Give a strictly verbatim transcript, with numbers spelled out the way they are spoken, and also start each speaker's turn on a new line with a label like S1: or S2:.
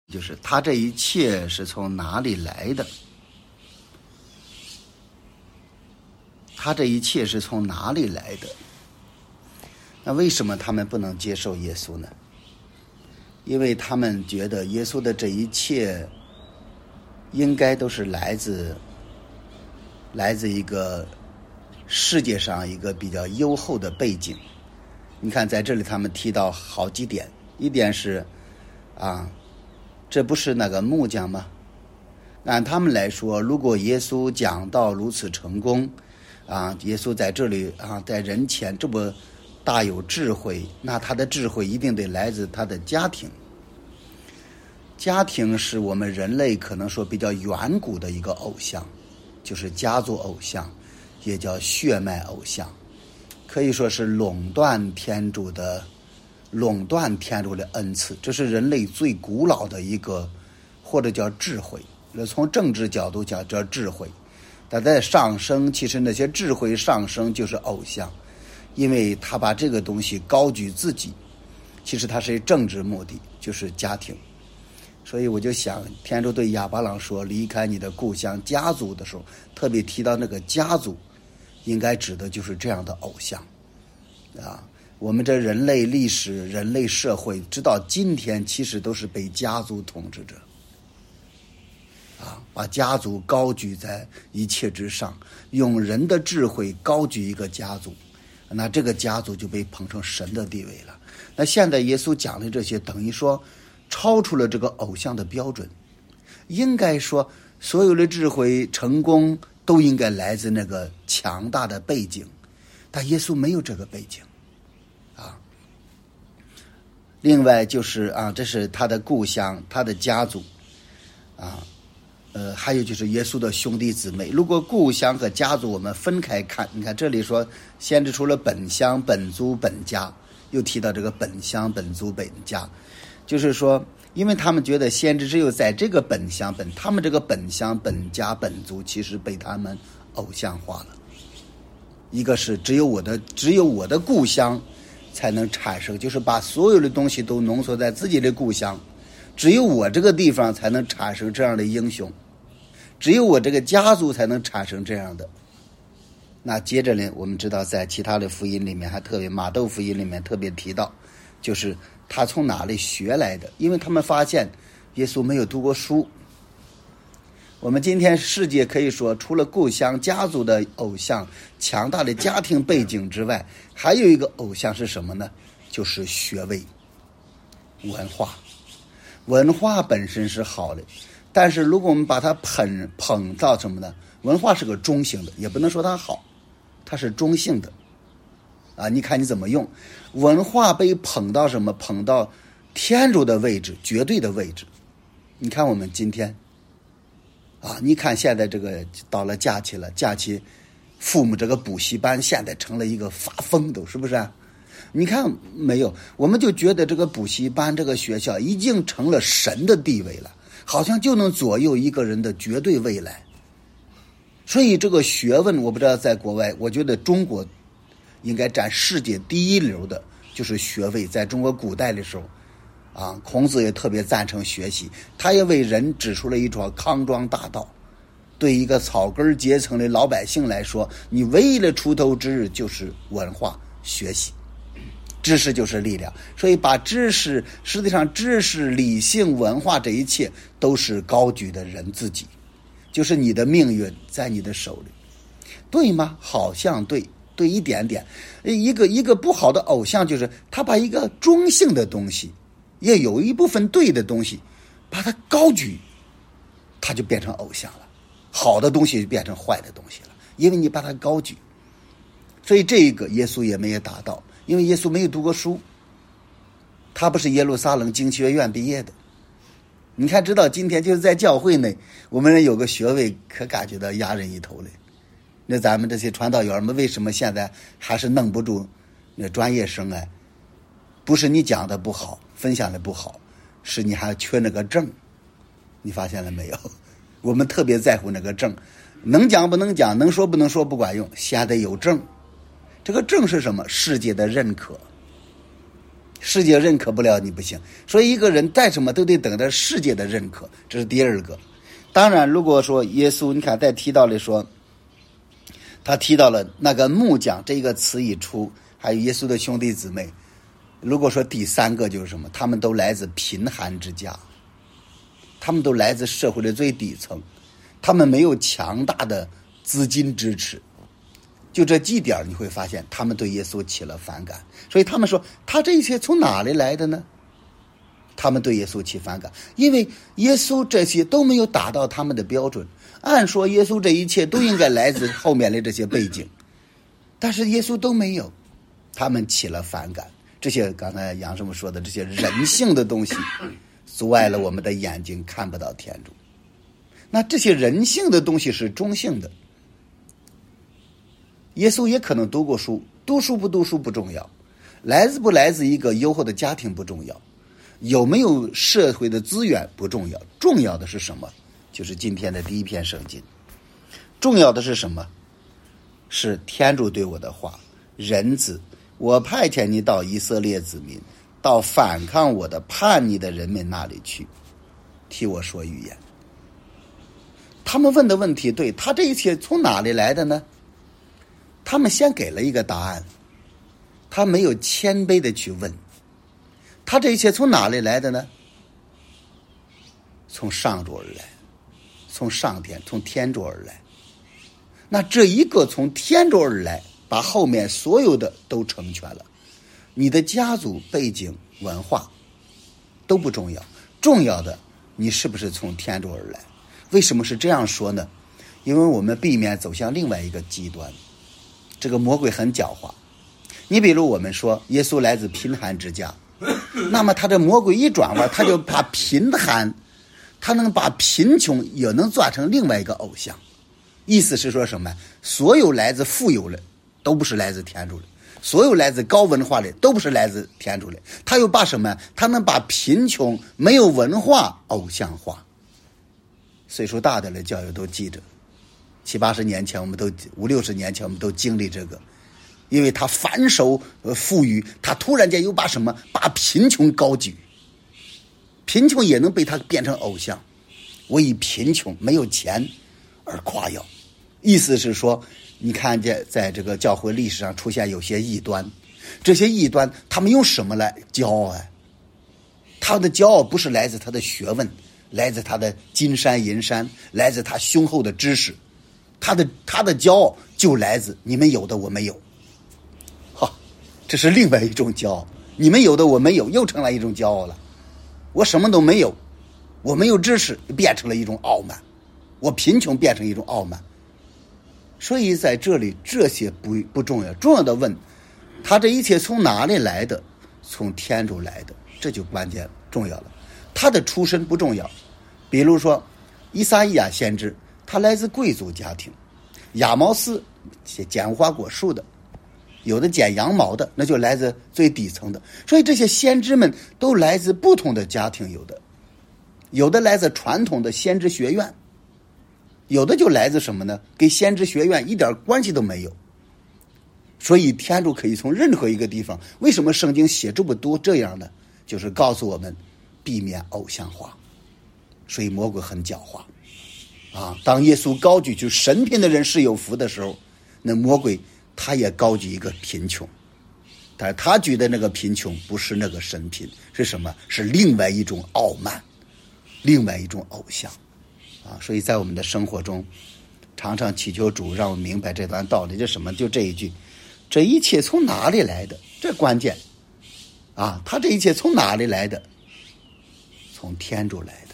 S1: 就是他这一切是从哪里来的？他这一切是从哪里来的？那为什么他们不能接受耶稣呢？因为他们觉得耶稣的这一切应该都是来自来自一个世界上一个比较优厚的背景。你看在这里他们提到好几点，一点是啊，这不是那个木匠吗？按他们来说，如果耶稣讲道如此成功啊，耶稣在这里啊，在人前这么大有智慧，那他的智慧一定得来自他的家庭。家庭是我们人类可能说比较远古的一个偶像，就是家族偶像，也叫血脉偶像，可以说是垄断天主的垄断天主的恩赐，这是人类最古老的一个，或者叫智慧。从政治角度讲叫智慧，但在上升，其实那些智慧上升就是偶像，因为他把这个东西高举自己，其实他是政治目的，就是家庭。所以我就想，天主对亚伯郎说离开你的故乡家族的时候，特别提到那个家族，应该指的就是这样的偶像啊。我们这人类历史、人类社会直到今天其实都是被家族统治着啊，把家族高举在一切之上，用人的智慧高举一个家族，那这个家族就被捧成神的地位了。那现在耶稣讲的这些等于说超出了这个偶像的标准，应该说所有的智慧成功都应该来自那个强大的背景，但耶稣没有这个背景啊。另外就是啊，这是他的故乡，他的家族啊，呃，还有就是耶稣的兄弟姊妹。如果故乡和家族我们分开看，你看这里说先知除了本乡、本族、本家，又提到这个本乡、本族、本家，就是说因为他们觉得先知只有在这个本乡本，他们这个本乡、本家、本族其实被他们偶像化了。一个是只有我的只有我的故乡才能产生，就是把所有的东西都浓缩在自己的故乡，只有我这个地方才能产生这样的英雄，只有我这个家族才能产生这样的。那接着呢，我们知道在其他的福音里面，还特别马窦福音里面特别提到，就是他从哪里学来的，因为他们发现耶稣没有读过书。我们今天世界可以说除了故乡家族的偶像、强大的家庭背景之外，还有一个偶像是什么呢？就是学位、文化。文化本身是好的，但是如果我们把它捧捧到什么呢？文化是个中性的，也不能说它好，它是中性的啊，你看你怎么用。文化被捧到什么？捧到天主的位置，绝对的位置。你看我们今天啊，你看现在这个到了假期了，假期父母这个补习班现在成了一个发疯，都是不是啊？你看没有，我们就觉得这个补习班这个学校已经成了神的地位了，好像就能左右一个人的绝对未来。所以这个学问，我不知道在国外，我觉得中国应该占世界第一流的就是学位。在中国古代的时候啊，孔子也特别赞成学习，他也为人指出了一条康庄大道。对一个草根阶层的老百姓来说，你唯一的出头之日就是文化学习，知识就是力量。所以把知识，实际上知识、理性、文化这一切都是高举的人自己，就是你的命运在你的手里，对吗？好像对，对一点点。一个一个不好的偶像就是他把一个中性的东西，也有一部分对的东西，把它高举，它就变成偶像了。好的东西就变成坏的东西了，因为你把它高举。所以这个耶稣也没有达到，因为耶稣没有读过书，他不是耶路撒冷经学院毕业的。你看直到今天就是在教会内，我们人有个学位可感觉到压人一头嘞。那咱们这些传道员们为什么现在还是弄不住那专业生啊？不是你讲的不好，分享的不好，是你还缺那个证。你发现了没有？我们特别在乎那个证，能讲不能讲，能说不能说不管用，先得有证。这个证是什么？世界的认可世界认可不了你不行。所以一个人再什么都得等着世界的认可，这是第二个。当然如果说耶稣你看再提到了说，他提到了那个木匠这个词一出，还有耶稣的兄弟姊妹，如果说第三个就是什么，他们都来自贫寒之家，他们都来自社会的最底层，他们没有强大的资金支持，就这几点你会发现他们对耶稣起了反感。所以他们说他这一切从哪里来的呢？他们对耶稣起反感，因为耶稣这些都没有达到他们的标准。按说耶稣这一切都应该来自后面的这些背景，但是耶稣都没有，他们起了反感。这些刚才杨师傅说的这些人性的东西阻碍了我们的眼睛，看不到天主。那这些人性的东西是中性的，耶稣也可能读过书，读书不读书不重要，来自不来自一个优厚的家庭不重要，有没有社会的资源不重要，重要的是什么？就是今天的第一篇圣经。重要的是什么？是天主对我的话，人子，我派遣你到以色列子民，到反抗我的叛逆的人们那里去，替我说预言。他们问的问题对，他这一切从哪里来的呢？他们先给了一个答案，他没有谦卑的去问，他这一切从哪里来的呢？从上主而来，从上天，从天主而来。那这一个从天主而来，把后面所有的都成全了。你的家族背景文化都不重要，重要的你是不是从天主而来。为什么是这样说呢？因为我们避免走向另外一个极端，这个魔鬼很狡猾。你比如我们说耶稣来自贫寒之家，那么他这魔鬼一转弯，他就把贫寒，他能把贫穷也能做成另外一个偶像。意思是说什么？所有来自富有的都不是来自天主的，所有来自高文化的都不是来自天主的。他又把什么？他能把贫穷没有文化偶像化。岁数大的的教友都记着，七八十年前我们都五六十年前我们都经历这个，因为他反手富裕，他突然间又把什么？把贫穷高举，贫穷也能被他变成偶像，我以贫穷没有钱而夸耀。意思是说，你看见在这个教会历史上出现有些异端，这些异端他们用什么来骄傲啊？他的骄傲不是来自他的学问，来自他的金山银山，来自他雄厚的知识，他的他的骄傲就来自你们有的我没有。哈，这是另外一种骄傲，你们有的我没有，又成了一种骄傲了。我什么都没有，我没有知识，变成了一种傲慢，我贫穷变成一种傲慢。所以在这里这些不不重要，重要的问他这一切从哪里来的？从天主来的，这就关键重要了。他的出身不重要，比如说以撒意亚先知，他来自贵族家庭，亚毛斯剪无花果树的，有的剪羊毛的，那就来自最底层的。所以这些先知们都来自不同的家庭，有的有的来自传统的先知学院，有的就来自什么呢？跟先知学院一点关系都没有。所以天主可以从任何一个地方，为什么圣经写这么多这样呢？就是告诉我们避免偶像化。所以魔鬼很狡猾啊！当耶稣高举就神贫的人是有福的时候，那魔鬼他也高举一个贫穷，但是他举的那个贫穷不是那个神贫，是什么？是另外一种傲慢，另外一种偶像啊！所以在我们的生活中，常常祈求主让我们明白这段道理。就什么？就这一句，这一切从哪里来的？这关键啊！他这一切从哪里来的？从天主来的。